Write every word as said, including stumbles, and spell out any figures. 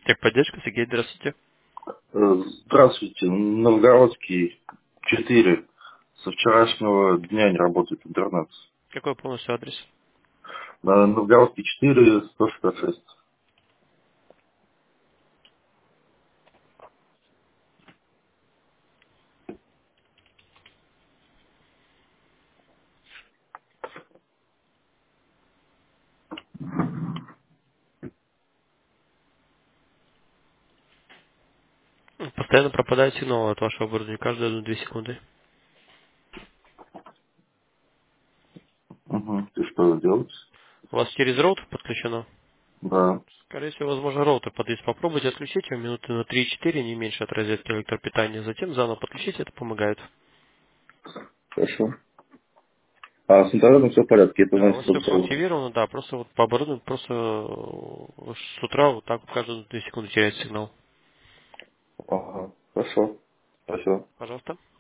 Техподдержка, Сергей, здравствуйте. Э, Здравствуйте, Новгородский четыре. Со вчерашнего дня не работает интернет. Какой полностью адрес? На Новгородский четыре, сто шестьдесят шесть. Постоянно пропадает сигнал от вашего оборудования, каждые одну-две секунды. Угу. И что делать? У вас через роутер подключено? Да, Скорее всего, возможно, роутер подъезд. Попробуйте отключить его минуты на три-четыре, не меньше от розетки электропитания. Затем заново подключить, это помогает. хорошо. А с интернетом все в порядке, это Да, у значит, вас все что... активировано, да, просто вот по оборудованию, просто э, с утра вот так вот каждые две секунды теряет сигнал. Ага, хорошо. Спасибо. Пожалуйста.